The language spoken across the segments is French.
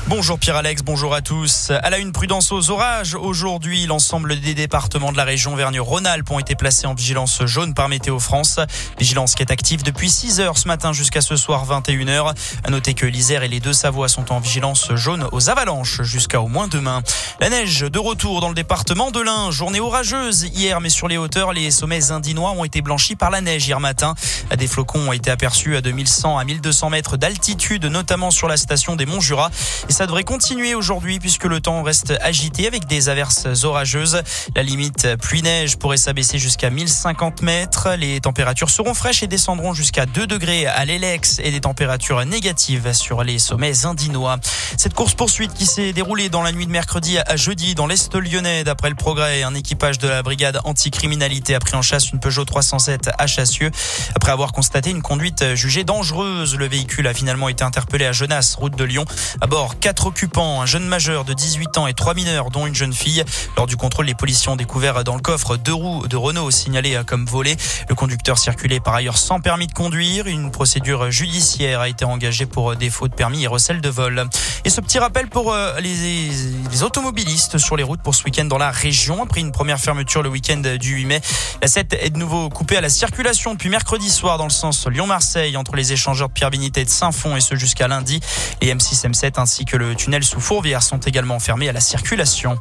Bonjour Pierre-Alex, bonjour à tous. À la une, prudence aux orages. Aujourd'hui, l'ensemble des départements de la région Auvergne-Rhône-Alpes ont été placés en vigilance jaune par Météo France. Vigilance qui est active depuis 6h ce matin jusqu'à ce soir 21h. À noter que l'Isère et les Deux-Savoies sont en vigilance jaune aux avalanches jusqu'à au moins demain. La neige de retour dans le département de l'Ain. Journée orageuse hier, mais sur les hauteurs, les sommets indinois ont été blanchis par la neige hier matin. Des flocons ont été aperçus à 2100 à 1200 mètres d'altitude, notamment sur la station des Monts Jura. Et ça devrait continuer aujourd'hui puisque le temps reste agité avec des averses orageuses. La limite pluie-neige pourrait s'abaisser jusqu'à 1050 mètres. Les températures seront fraîches et descendront jusqu'à 2 degrés à l'Elex et des températures négatives sur les sommets indinois. Cette course-poursuite qui s'est déroulée dans la nuit de mercredi à jeudi dans l'Est lyonnais. D'après le Progrès, un équipage de la brigade anticriminalité a pris en chasse une Peugeot 307 à Chassieux. Après avoir constaté une conduite jugée dangereuse, le véhicule a finalement été interpellé à Genasse, route de Lyon. À bord, 4 occupants, un jeune majeur de 18 ans et 3 mineurs, dont une jeune fille. Lors du contrôle, les policiers ont découvert dans le coffre 2 roues de Renault signalées comme volées. Le conducteur circulait par ailleurs sans permis de conduire. Une procédure judiciaire a été engagée pour défaut de permis et recel de vol. Et ce petit rappel pour les automobilistes sur les routes pour ce week-end dans la région. Après une première fermeture le week-end du 8 mai, la 7 est de nouveau coupée à la circulation depuis mercredi soir dans le sens Lyon-Marseille entre les échangeurs de Pierre-Bénite et de Saint-Fond et ce jusqu'à lundi. Les M6, M7 ainsi que le tunnel sous Fourvière sont également fermés à la circulation.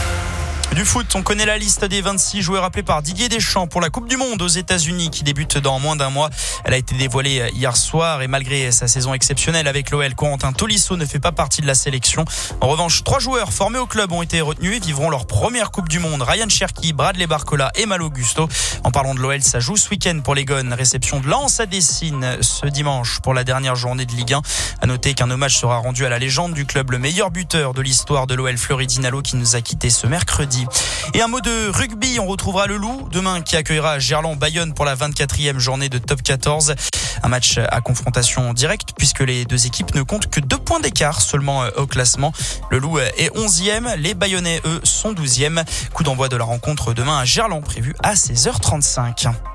Du foot, on connaît la liste des 26 joueurs appelés par Didier Deschamps pour la Coupe du Monde aux États-Unis qui débute dans moins d'un mois. Elle a été dévoilée hier soir et malgré sa saison exceptionnelle avec l'OL, Corentin Tolisso ne fait pas partie de la sélection. En revanche, 3 joueurs formés au club ont été retenus et vivront leur première Coupe du Monde. Ryan Cherki, Bradley Barcola et Malo Gusto. En parlant de l'OL, ça joue ce week-end pour les Gones. Réception de Lens à Dessine ce dimanche pour la dernière journée de Ligue 1. À noter qu'un hommage sera rendu à la légende du club, le meilleur buteur de l'histoire de l'OL, Fleury Dinalo, qui nous a quittés ce mercredi. Et un mot de rugby, on retrouvera le Loup demain qui accueillera Gerland-Bayonne pour la 24e journée de Top 14. Un match à confrontation directe puisque les deux équipes ne comptent que 2 points d'écart seulement au classement. Le Loup est 11e, les Bayonnais eux sont 12e. Coup d'envoi de la rencontre demain à Gerland prévu à 16h35.